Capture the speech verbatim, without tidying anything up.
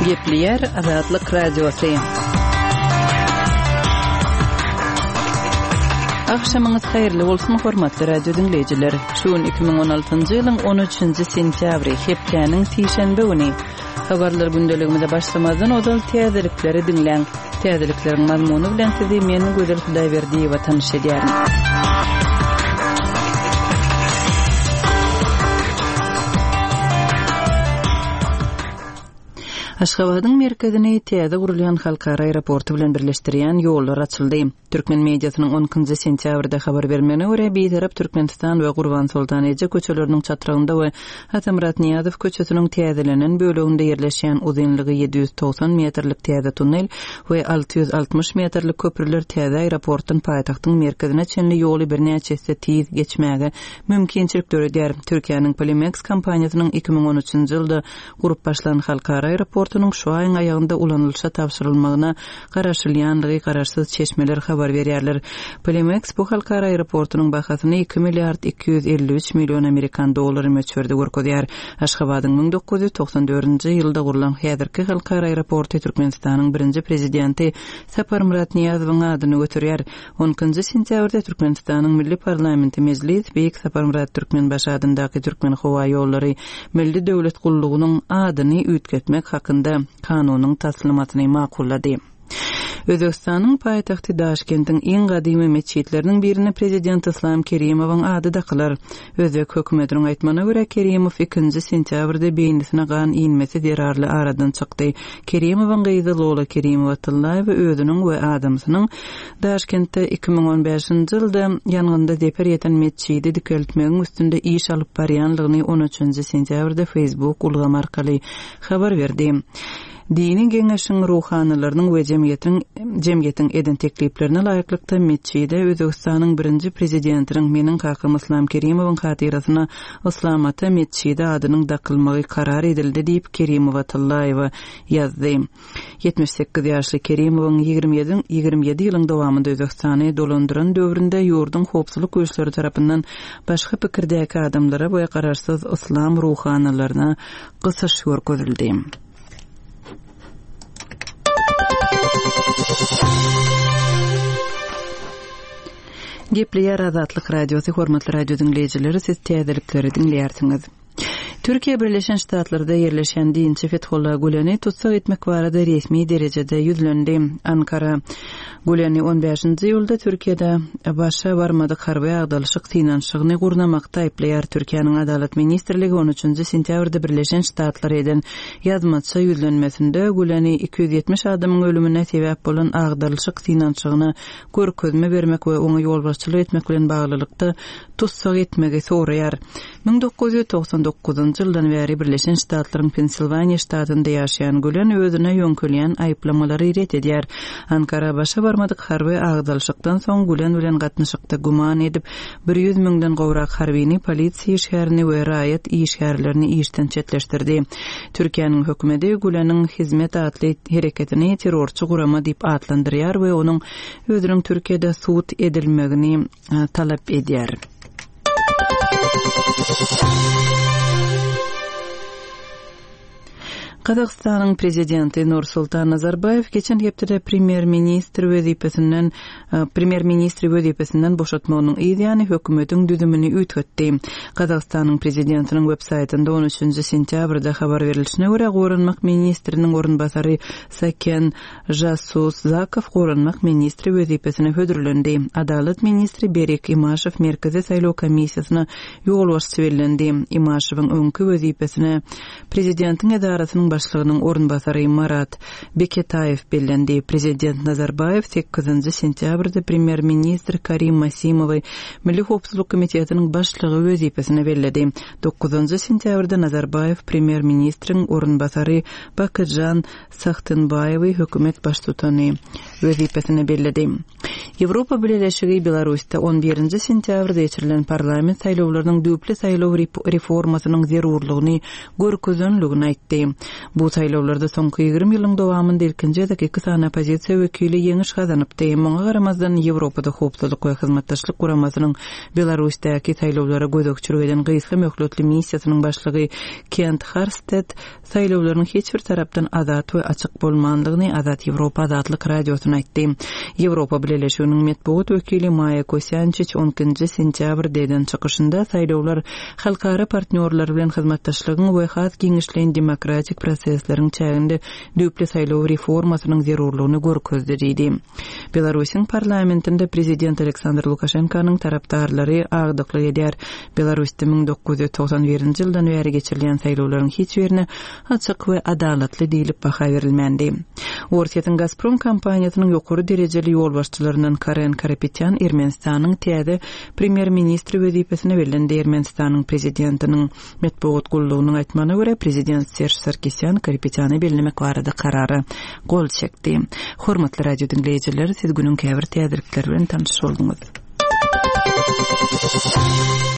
Gepleyer Azatlyk Radiosu. Akşamınız hayırlı olsun hormatly radio dinleyijiler. Şuun iki bin on altyncı ýylyň on üçünji sentýabry hepdeniň sişenbe güni. Habarlar gündeligimizde başlamadan odal täzelikleri dinleň. Täzelikleriň mazmuny bilen sizi meniň gözel Hudaýberdi we tanış edýärim. Aşgabatyň merkezine täze gurulýan halkara aeroportu bilen birleşdirýän ýollar açyldy. Türkmen mediasynyň on ikinji sentýabrda habar bermegine görä bir tarap Türkmenistan we Gurban Sultan Eje köçeleriniň çatragynda we Hatemrat Niýazow köçesiniň täzelenen böleginde ýerleşýän uzunlygy yedi yüz toksan metrlik täze tunnel we alty yüz altmış metrlik köprüler täze aeroportun paýtagtyň merkezine çenli ýoly birnäçe tiz geçmäge mümkinçilik döredýär. Türkiýanyň Polimex kompaniýasynyň iki bin on üçünji ýylda gurup başlan halkara aeroportunyň şu aýyň aýagynda ulanylşa tapşyrylmagyna garaşylýanlygy garaşsyz çeşmeler habar berýärler. Polimex bu halkara aeroportunyň bahasyny iki milliard iki yüz elli üç million Amerikan dollary möçberde görkezýär. Aşgabatyň ming dokuz yüz toksan dördünji ýylda gurulan häzirki halkara aeroportu Türkmenistanyň birinji prezidenti Saparmurat Niýazowyň adyny götürýär. on ikinji sentýabrda Türkmenistanyň Milli Parlamenti Mejlis Beýik Saparmurat Türkmenbaşy adyndaky Türkmen howa ýollary milli döwlet gullugynyň adyny üýtgetmek hakynda kanunyň taslimatyny makullady. Özbekistanyň paýtagty Daşkentiň iň gadymy meçitleriniň birini prezident Islam Kerimowyň ady dakylar. Özbek hökümetiniň aýtmagyna görä Kerimow ikinji sentýabrda beýnisine gan inmesi derarly aradan çykdy. Kerimowyň gyzy Lola Kerimow Atallaýew özüniň we adamsynyň Daşkentde iki bin on beşinji ýylda ýangynda deper ýeten meçidi dikeltmegiň üstünde iş alyp barýanlygyny on üçünji sentýabrda Facebook ulgam arkaly habar berdi. Dini geňeşiň ruhanylarynyň we jemgyýetiň jemgyýetiň eden tekliplerine laýyklykda meçide Özbekistanyň birinji prezidentiniň meniň kakam Islam Kerimowyň hatyrasyna Islamata meçide adynyň dakylmagy karar edildi diýip Kerimow Atallaýew ýazdy. yetmiş sekiz ýaşly Kerimowyň ýygrimi ýedi ýylyň dowamında Özbekistany dolandyran döwründe ýurdun howpsuzlyk güýçleri tarapyndan başga pikirdäki adamlara we kararsyz islam ruhanylaryna gysyş görkezildi. Gepleyer Azatlyk Radiosu hormatly radio dinleyijileri, siz täzelikleri dinleýärsiňiz. Türkiýe Birleşen Ştatlarynda ýerleşen dinçi Fethullah Guleni tutsak etmek barada resmi derejede ýüzlendi. Ankara Guleni on beşinji ýylda Türkiýede başa barmadyk harby agdalyşyk synanşygyny gurnamakda aýplaýar. Türkiýanyň Adalet Ministrligi on üçünji sentýabrda Birleşen Ştatlar eden ýazmaça ýüzlenmesinde Guleni iki yüz ýetmiş adamyň ölümine sebäp bolan agdalyşyk synanşygyna görkezme bermek we oňa ýolbaşçylyk etmek bilen baglylykda tutsak etmegi soraýar. ming dokuz yüz toksan dokuzunji ýyldan beri Birleşen Ştatlaryň Pensilvaniýa ştatynda ýaşaýan Gulen özüne ýönkülýän aýplamalary ret edýär. Ankara başa barmadyk harby agdalyşykdan soň Gulen bilen gatnaşykda guman edip bir yüz miňden gowrak harbyny polisiýa işgärini we raýat işgärlerini işden çetleşdirdi. Türkiýanyň hökümeti Guleniň hizmet atly hereketini terrorçy gurama diýip atlandyrýar we onuň özüniň Türkiýede suwt edilmegini talap edýär. Kazakstanyň prezidenti Nursultan Nazarbayew geçen hepde premier ministr wezipesinden premier ministri wezipesinden boşatmagyny ýa-ni hökümetiň düzümini üýtgetdi. Kazakstanyň prezidentiniň web saýtynda on üçünji sentýabrda habar berilişine görä gorunmak ministriniň orunbasary Saken Jasuzakow gorunmak ministri wezipesine hödürlendi. Adalet ministri Berek Imashew merkezi saýlaw komissiýasyna ýolbaşçy berildi. Imashewyň öňkü wezipesine prezidentiň edarasynyň başlygynyň orunbasary Marat Beketayew bellendi. Prezident Nazarbayew sekizinji sentýabrda premier ministr Karim Masimowy Milli Howpsuzlyk komitetining başlygy wezipesine bellendi. dokuzunji sentýabrda Nazarbayew premier ministriň orunbasary Bakyrjan Saxtynbayewy hökümet baştutany wezipesine bellendi. Европа Birleşigi Belarusda on birinji sentýabrda geçirilen parlament saýlawlarynyň düýpli saýlaw reformasynyň zerurlygyny görkezenligini aýtdy. Bu saýlawlarda soňky ýygrimi ýylyň dowamynda ilkinji iki sana pozisiýa wekili ýeňiş gazanypdy. Muňa garamazdan Ýewropada howpsuzlyk we hyzmatdaşlyk guramasynyň Belarusdaky saýlawlara gözükçülük eden gyýsy möhletli missiýasynyň başlygy Kent Harsted saýlawlaryň hiç bir tarapdan azat we açyk bolmandygyny Azat Ýewropa azatlyk radiosyna aýtdy. Ýewropa Birleşiginiň metbuat wekili Maya Kosyançyç onuncu sentýabrda eden çykyşynda saýlawlar halkara partnerler bilen hyzmatdaşlygyň we has giňişleýän demokratik prosesleriň çäginde düýpli saýlaw reformasynyň zerurlygyny görkezdi diýdi. Belarusyň parlamentinde prezident Aleksandr Lukashenkanyň tarapdarlary agdykly eder. Belarusda ming dokuz ýüz togsan birinji ýyldan beri geçirilen saýlawlaryň hiç birine açyk we adalatly diýilip baha berilmendi. Orsiýatyň Gazprom kompaniýasynyň ýokary derejeli ýol başçylaryndan Karen Karapetyan Ermenistanyň täze premier ministri wezipesine berilen Ermenistanyň prezidentiniň metbuat gullugynyň aýtmagyna görä prezident Serj Sarkisyan Karapetyany bellemek barada karary gol çekdi. Hormatly radio dinleýijiler, siz günüň käbir täzelikleri bilen tanış boldunuz.